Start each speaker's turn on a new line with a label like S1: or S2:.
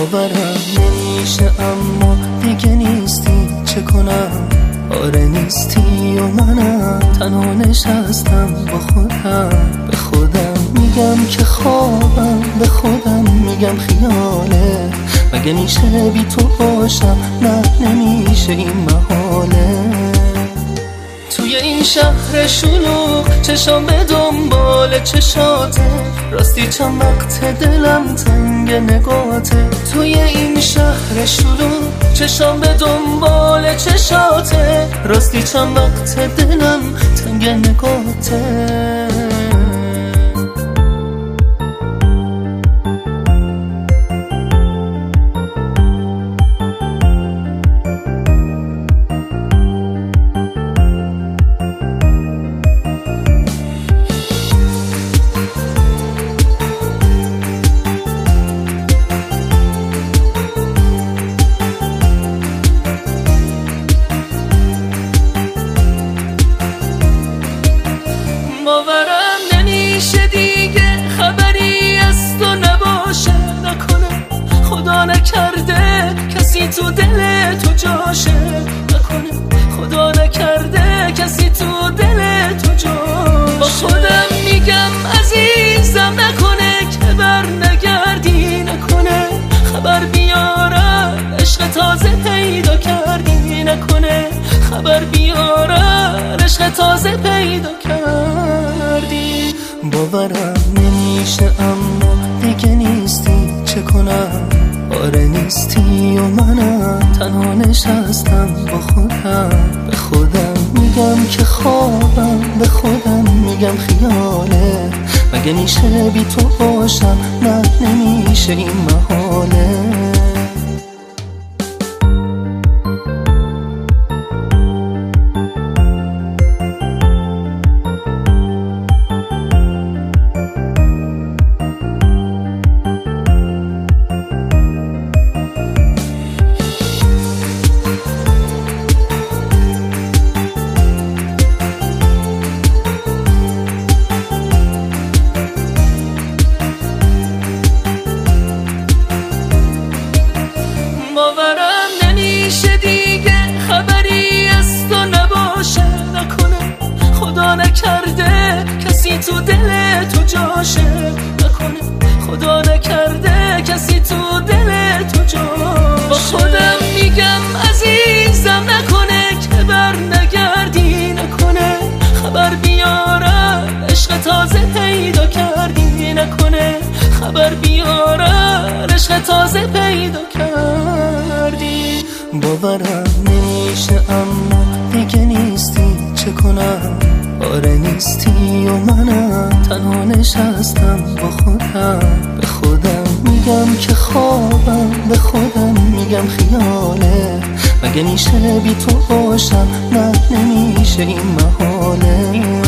S1: باورم نمیشه اما دیگه نیستی، چه کنم؟ آره نیستی و منم تنها نشستم با خودم. به خودم میگم که خوابم، به خودم میگم خیاله. مگه میشه بی تو باشم؟ نه نمیشه، این محاله. توی این شهر شلوغ چشام به دنبال چشاته، راستی چند وقت دلم تنگ نگاته. توی این شهر شلوغ چشام به دنبال چشاته، راستی چند وقت دلم تنگ نگاته.
S2: باورم نمیشه دیگه خبری از تو نباشه. نکنه خدا نکرده کسی تو دل تو جاشه. نکنه خدا نکرده کسی تو دل تو جاشه. با خودم میگم عزیزم نکنه که بر نگردی. نکنه خبر بیارن عشق تازه پیدا کردی. نکنه خبر بیارن عشق تازه پیدا کردی.
S1: باورم نمیشه اما دیگه نیستی، چه کنم؟ آره نیستی و منم تنها نشستم با خودم. به خودم میگم که خوابم، به خودم میگم خیاله. مگه میشه بی تو باشم؟ نه نمیشه، این محاله.
S2: باورم نمیشه دیگه خبری از تو نباشه. نکنه خدا نکرده کسی تو دل تو جاشه. نکنه خدا نکرده کسی تو دل تو جاشه. با خودم میگم عزیزم نکنه که بر نگردی. نکنه خبر بیارن عشق تازه پیدا کردی. نکنه خبر بیارن عشق تازه پیدا کردی.
S1: باورم نمیشه اما دیگه نیستی، چه کنم؟ آره نیستی و منم تنها نشستم با خودم. به خودم میگم که خوابم، به خودم میگم خیاله. مگه میشه بی تو باشم؟ نه نمیشه، این محاله.